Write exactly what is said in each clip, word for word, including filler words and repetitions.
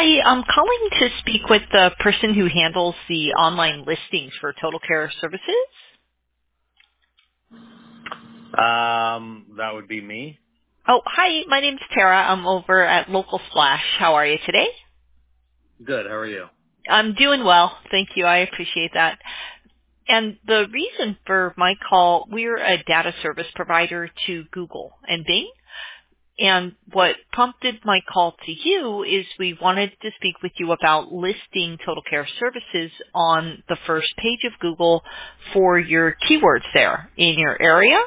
Hi, I'm calling to speak with the person who handles the online listings for Total Care Services. Um, that would be me. Oh, hi, my name's Tara. I'm over at Local Splash. How are you today? Good. How are you? I'm doing well. Thank you. I appreciate that. And the reason for my call, we're a data service provider to Google and Bing. And what prompted my call to you is we wanted to speak with you about listing Total Care Services on the first page of Google for your keywords there in your area.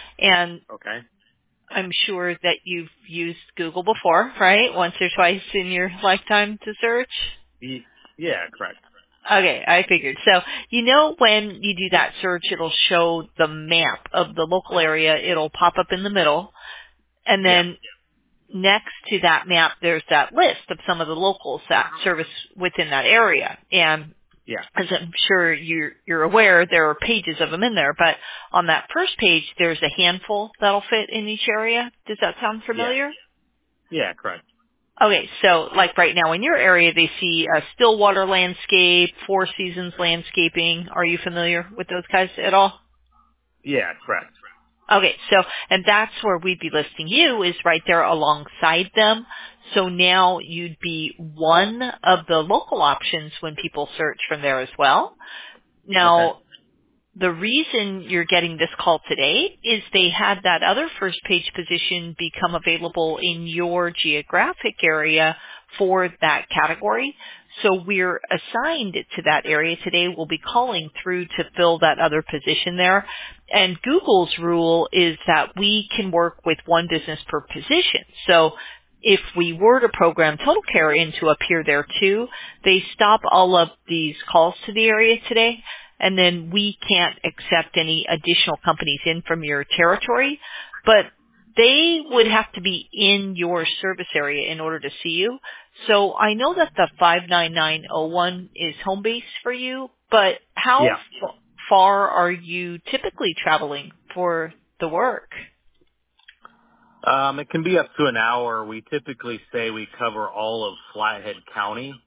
And Okay. I'm sure that you've used Google before, right? Once or twice in your lifetime to search. Y- yeah, correct. Okay, I figured. So, you know when you do that search, it'll show the map of the local area. It'll pop up in the middle. And Yeah. then next to that map, there's that list of some of the locals that service within that area. And Yeah. as I'm sure you're, you're aware, there are pages of them in there. But on that first page, there's a handful that'll fit in each area. Does that sound Yeah. familiar? Yeah, correct. Okay, so like right now in your area, they see a Stillwater landscape, Four Seasons landscaping. Are you familiar with those guys at all? Yeah, correct. Okay, so, and that's where we'd be listing you is right there alongside them. So now you'd be one of the local options when people search from there as well. Okay. Now, the reason you're getting this call today is they had that other first page position become available in your geographic area for that category. So we're assigned to that area today. We'll be calling through to fill that other position there. And Google's rule is that we can work with one business per position. So if we were to program Total Care in to appear there too, they stop all of these calls to the area today, and then we can't accept any additional companies in from your territory. But they would have to be in your service area in order to see you. So I know that the five nine nine oh one is home base for you, but how Yeah. f- far are you typically traveling for the work? Um, it can be up to an hour. We typically say we cover all of Flathead County,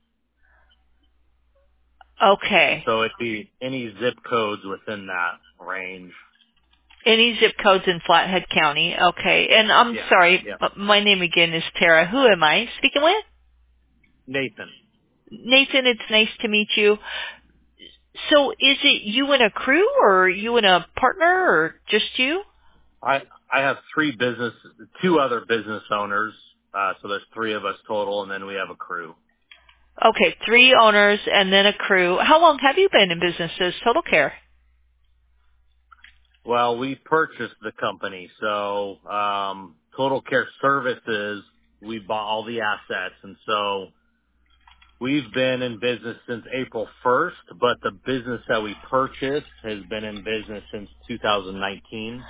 Okay. so it'd be any zip codes within that range. Any zip codes in Flathead County. Okay. And I'm Yeah. sorry, Yeah. uh, my name again is Tara. Who am I speaking with? Nathan. Nathan, it's nice to meet you. So is it you and a crew or you and a partner or just you? I I have three business, two other business owners. Uh, so there's three of us total, and then we have a crew. Okay, three owners and then a crew. How long have you been in business as Total Care? Well, we purchased the company, so um, Total Care Services, we bought all the assets, and so we've been in business since April first, but the business that we purchased has been in business since two thousand nineteen.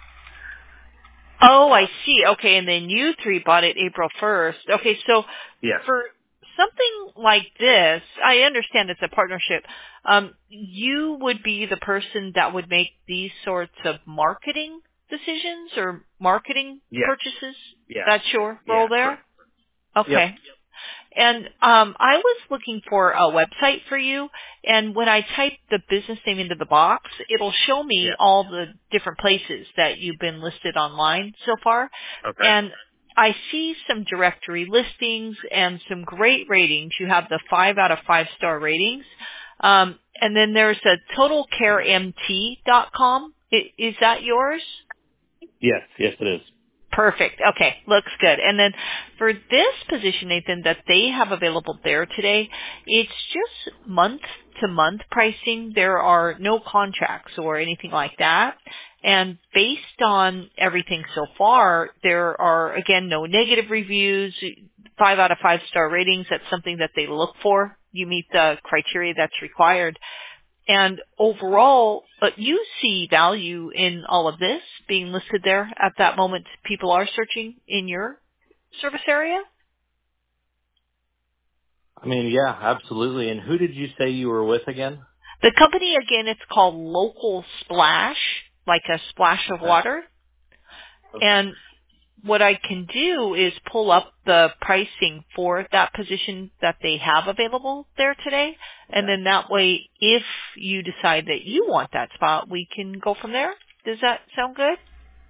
Oh, I see. Okay, and then you three bought it April first. Okay, so Yes. for something like this, I understand it's a partnership. Um, you would be the person that would make these sorts of marketing decisions or marketing Yes. purchases. Yeah. That's your role Yeah. there? Correct. Yep. Okay. And um, I was looking for a website for you, and when I type the business name into the box, it'll show me Yeah. all the different places that you've been listed online so far. Okay. And I see some directory listings and some great ratings. You have the five out of five star ratings. Um, and then there's a total care m t dot com. I- Is that yours? Yes. Yes, it is. Perfect. Okay. Looks good. And then for this position, Nathan, that they have available there today, it's just month to month pricing. There are no contracts or anything like that. And based on everything so far, there are, again, no negative reviews, five out of five star ratings. That's something that they look for. You meet the criteria that's required. And overall, but you see value in all of this being listed there at that moment people are searching in your service area? I mean, yeah, absolutely. And who did you say you were with again? The company, again, it's called Local Splash, like a splash of Okay. water. Okay. And what I can do is pull up the pricing for that position that they have available there today. And Okay. then that way, if you decide that you want that spot, we can go from there. Does that sound good?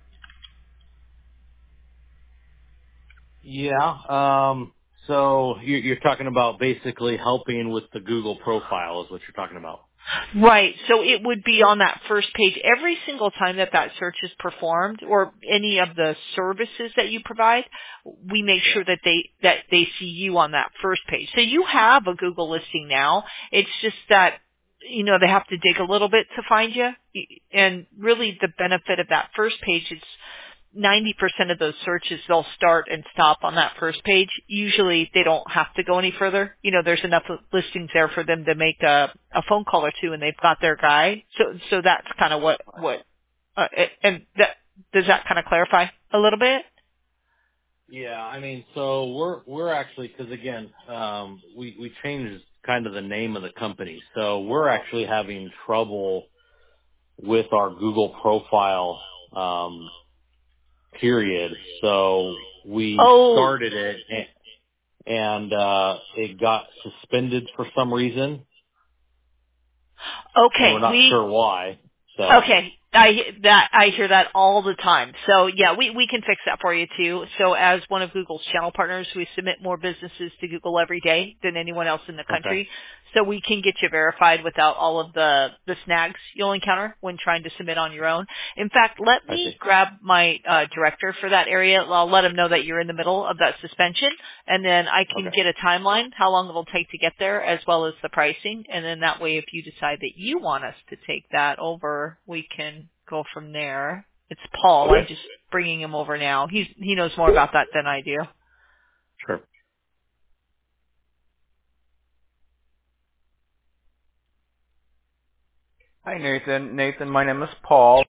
Yeah. Um, so you're, you're talking about basically helping with the Google profile is what you're talking about. Right. So it would be on that first page every single time that that search is performed, or any of the services that you provide. We make Yeah. sure that they that they see you on that first page. So you have a Google listing now. It's just that, you know, they have to dig a little bit to find you. And really, the benefit of that first page is ninety percent of those searches, they'll start and stop on that first page. Usually they don't have to go any further. You know, there's enough listings there for them to make a, a phone call or two, and they've got their guy. So, so that's kind of what, what, uh, and that, does that kind of clarify a little bit? Yeah. I mean, so we're, we're actually, cause again, um, we, we changed kind of the name of the company. So we're actually having trouble with our Google profile, um, period. So we Oh, started it and, and uh, it got suspended for some reason, and we're okay. not We sure why. So, Okay, I that I hear that all the time. So yeah, we we can fix that for you too. So as one of Google's channel partners, we submit more businesses to Google every day than anyone else in the okay, country. So we can get you verified without all of the the snags you'll encounter when trying to submit on your own. In fact, let I me see. grab my uh, director for that area. I'll let him know that you're in the middle of that suspension, and then I can Okay, get a timeline, how long it'll take to get there, as well as the pricing. And then that way, if you decide that you want us to take that over, we can go from there. It's Paul. I'm okay, just bringing him over now. He's he knows more about that than I do. sure. Hi, Nathan. Nathan, my name is Paul.